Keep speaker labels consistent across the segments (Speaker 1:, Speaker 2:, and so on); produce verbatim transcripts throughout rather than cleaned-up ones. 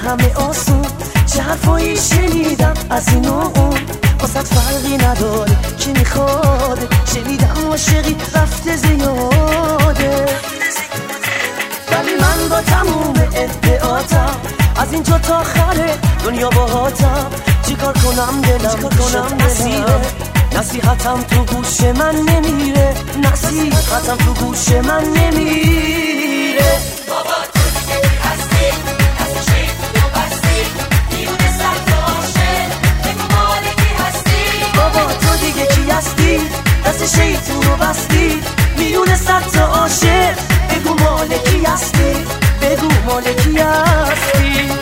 Speaker 1: همه آسون، چه حرفایی شنیدم از این و اون، واسه فرقی نداره کی میخواد. شنیدم عاشقی رفته زیاده، ولی من با تموم ادعاتم از اینجا تا آخر دنیا باهاتم. چیکار کنم دلم کنم نصیره، نصیحتم تو گوش من نمیره، نصیحتم تو گوش من نمیره.
Speaker 2: بابا تو دیگه کی هستی؟ دست شیطون رو بستی، میونه سخت و عاشق، بگو مال کی هستی؟
Speaker 1: بابا تو دیگه کی هستی؟ دست شیطون رو بستی، میونه سخت و عاشق، بگو مال کی هستی؟ بگو مال کی هستی؟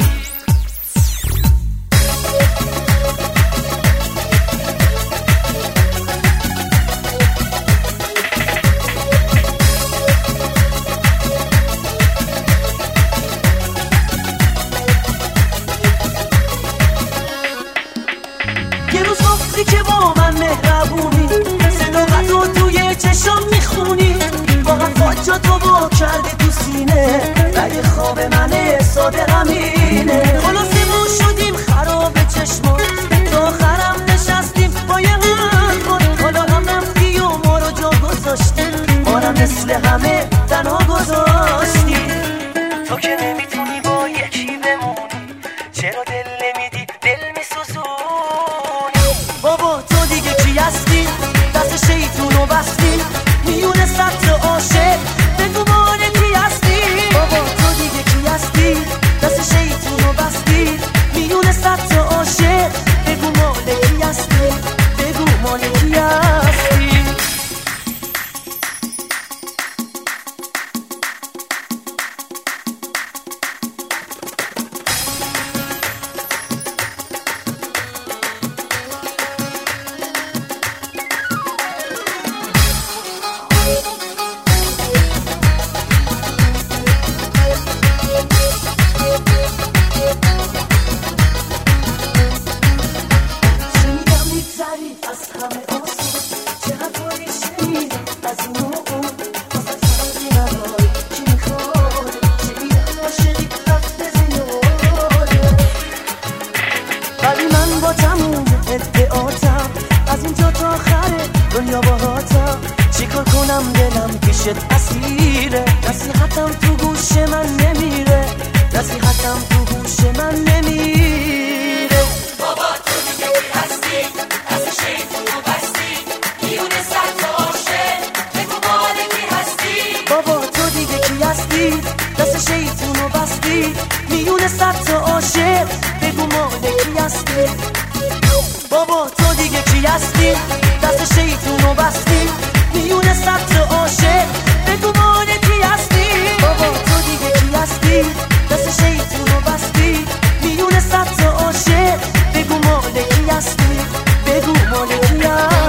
Speaker 1: یه روز گفتی که با من مهربونی، صداقت رو توی چشام میخونی، با حرفات جا تو با کردی تو سینه، رگ خواب منه ساده همینه. خلاصه ما شدیم خراب چشمان، تا آخرم نشستیم با یه حرفان، حالا هم رفتی و ما رو جا گذاشتی، ما رو مثل همه تنها گذاشتی. تو که نمیتونی با یکی بمونی، چرا دل نمیدی دل میسوزونی؟ بابا تو دیگه کی هستی؟ دست شیطون رو بستی، میونه سطر عاشق، بگو مال کی هستی؟ بابا تو دیگه کی هستی؟ دست شیطون رو بستی، میونه سطر عاشق، بگو مال کی هستی؟ بگو مال کی هستی؟ ولی من با تموم ادعاتم از اینجا تا آخر دنیا باهاتم. چیکار کنم دلم پیشت اسیره، نصیحتم تو گوش من نمیره، نصیحتم تو گوش من نمیره.
Speaker 2: بابا تو دیگه کی هستی؟ دست شیطون رو بستی، میونه سخت و عاشق، بگو مال کی هستی؟
Speaker 1: بابا تو دیگه کی هستی؟ دست شیطون رو بستی، میونه سخت و عاشق، بگو مال کی هستی؟ بابا تو دیگه کی هستی؟ دست شیطون رو بستی، میونه سخت و عاشق، بگو مال کی هستی؟ بابا تو دیگه کی هستی؟ دست شیطون رو بستی، میونه سخت و عاشق، بگو مال کی هستی؟ بگو مال کی هستی؟